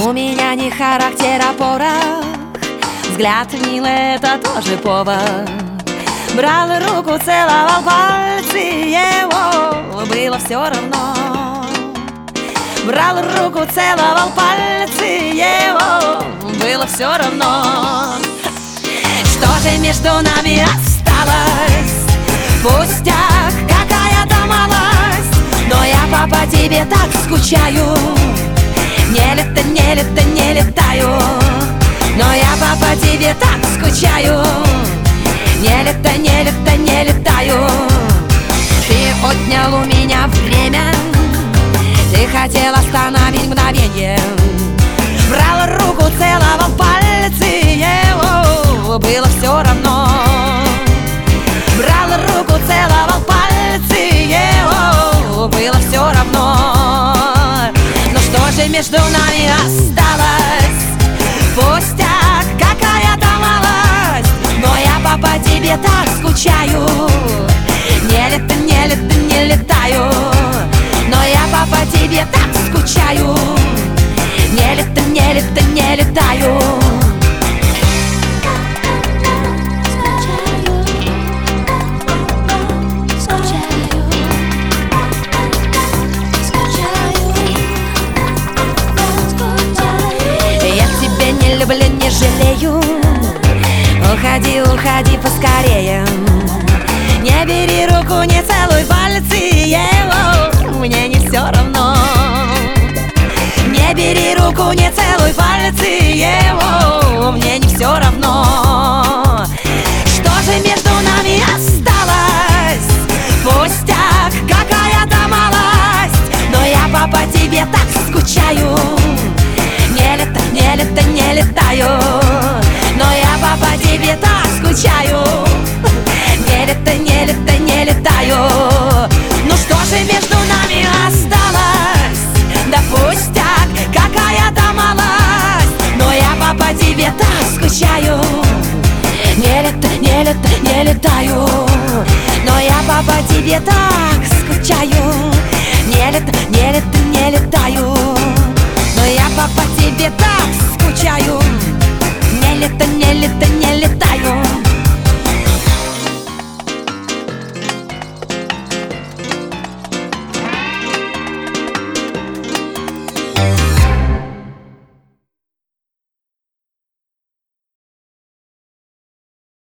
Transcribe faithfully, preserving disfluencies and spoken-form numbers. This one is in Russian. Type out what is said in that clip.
У меня не характер, а порох. Взгляд милый, это тоже повод. Брал руку, целовал пальцы, его было все равно. Брал руку, целовал пальцы, его было все равно. Что же между нами осталось? Пустяк, какая-то малость, но я, папа, тебе так скучаю. Не лето, не лето, не летаю, но я, папа, тебе так скучаю. Не лето, не лето, не летаю. Ты отнял у меня время, ты хотел остановить мгновение. Брал руку, целовал пальцы, его было все равно. Брал руку, целовал пальцы, его было все равно. Но что же между нами осталось? Пустяк, какая-то малость, но я, папа, тебе так скучаю. Не лето, не лето, не летаю, но я, папа, тебе так скучаю. Не лето, не лето, не летаю. Люблю, не жалею. Уходи, уходи поскорее. Не бери руку, не целуй пальцы, его мне не все равно. Не бери руку, не целуй пальцы, его мне не все равно. Что же между нами осталось? Пустяк, какая-то малость, но я, папа, тебе так скучаю. Не лето, не лето, не летаю, но я, папа, тебе так скучаю. Не лето, не лето, не летаю. Ну что же между нами осталось? Да пустяк, какая-то малость, но я, папа, тебе так скучаю. Не лето, не лето, не летаю, но я, папа, тебе так скучаю. Не лето, не лето, не летаю, но я, папа, тебе так скучаю.